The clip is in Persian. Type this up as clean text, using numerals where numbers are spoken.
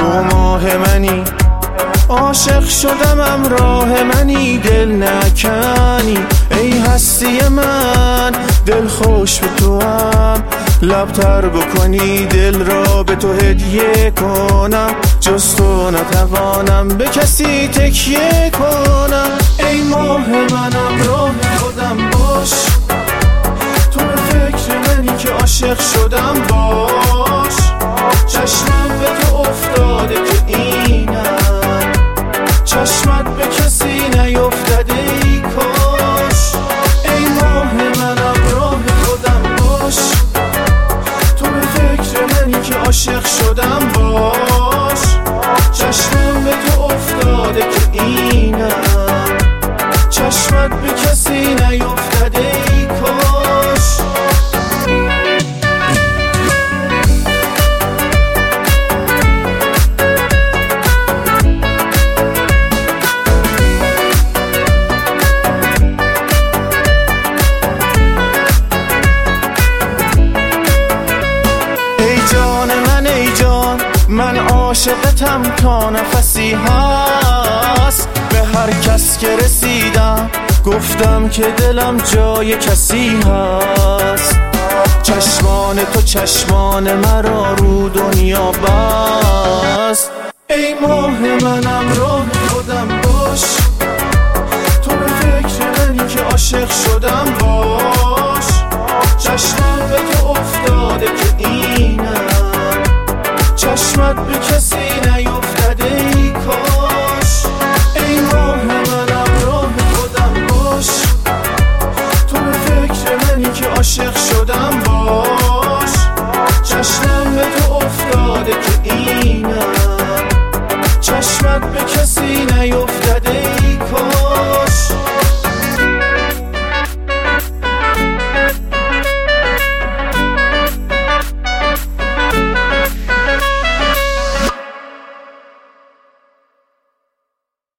تو ماه منی، عاشق شدم راه منی، دل نکنی ای هستی من، دل خوش به تو هم لبتر بکنی، دل را به تو هدیه کنم، جز تو نتوانم به کسی تکیه کنم. ای ماه منم راه خودم باش، تو به فکر منی که عاشق شدم باش، چشمم به تو افتاده که اینم، چشمت به کسی نیفتده ای کاش. ای ماه منم راه خودم باش، تو به فکر منی که عاشق شدم باش، چشمم به تو افتاده که اینم، چشمت به کسی نیفتده ای کاش. من عاشقتم تا نفسی هست، به هر کس که رسیدم گفتم که دلم جای کسی هست، چشمان تو چشمان مرا رو دنیا بست. ای ماه منم راه خودم باش، تو به فکر منی که عاشق شدم باش، چشمم به تو افتاده که اینم، چشمت به